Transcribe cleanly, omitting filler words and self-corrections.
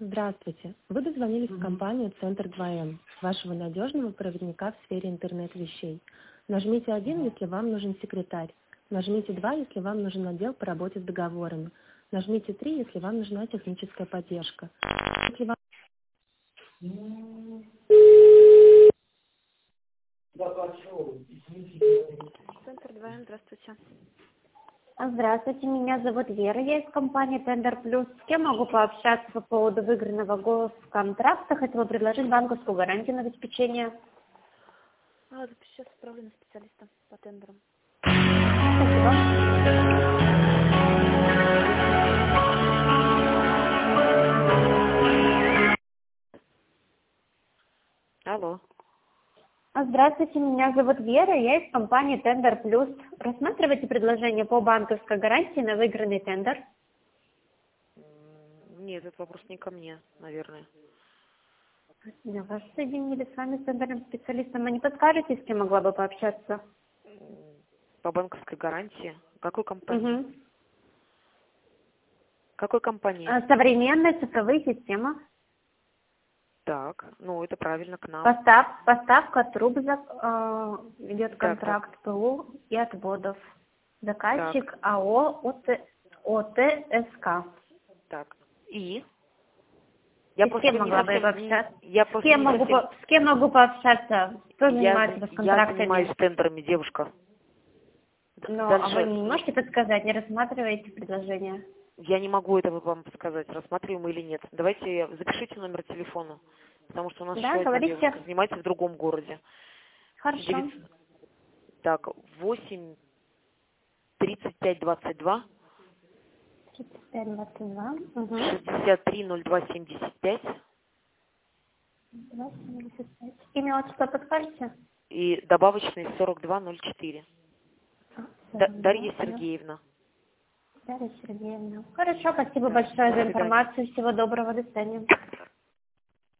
Здравствуйте. Вы дозвонились в компанию «Центр 2М», вашего надежного проводника в сфере интернет-вещей. Нажмите 1, если вам нужен секретарь. Нажмите 2, если вам нужен отдел по работе с договорами. Нажмите 3, если вам нужна техническая поддержка. Если вам... Центр 2М, здравствуйте. Здравствуйте, меня зовут Вера, я из компании Tender Plus. С кем могу пообщаться по поводу выигранного госконтракта? Хотела предложить банковскую гарантию на обеспечение. Сейчас отправлю на специалиста по тендерам. Спасибо. Алло. Здравствуйте, меня зовут Вера, я из компании Tender Plus. Рассматриваете предложение по банковской гарантии на выигранный тендер? Нет, этот вопрос не ко мне, наверное. Я вас соединили с вами с тендерным специалистом. А не подскажете, с кем могла бы пообщаться? По банковской гарантии? Какой компании? Угу. Какой компании? Современная цифровые системы. Так, ну это правильно, к нам. Поставка труб ведет Так, контракт ПУ и отводов. Заказчик АО ОТСК. Так, и? С кем могла бы пообщаться? С С кем могу пообщаться? Кто занимается Я госконтрактами? занимаюсь тендерами, девушка. А вы не можете подсказать, не рассматриваете предложение? Я не могу этого вам сказать, рассматриваем или нет. Давайте запишите номер телефона, потому что у нас еще одна девушка занимается в другом городе. Хорошо. Так, 8 35 22 35-22. 63 02 75 275. Имя, отчество подскажете? и добавочный 4204. Дарья Сергеевна. Дарья Сергеевна. Хорошо, спасибо большое за информацию. Всего доброго, до свидания.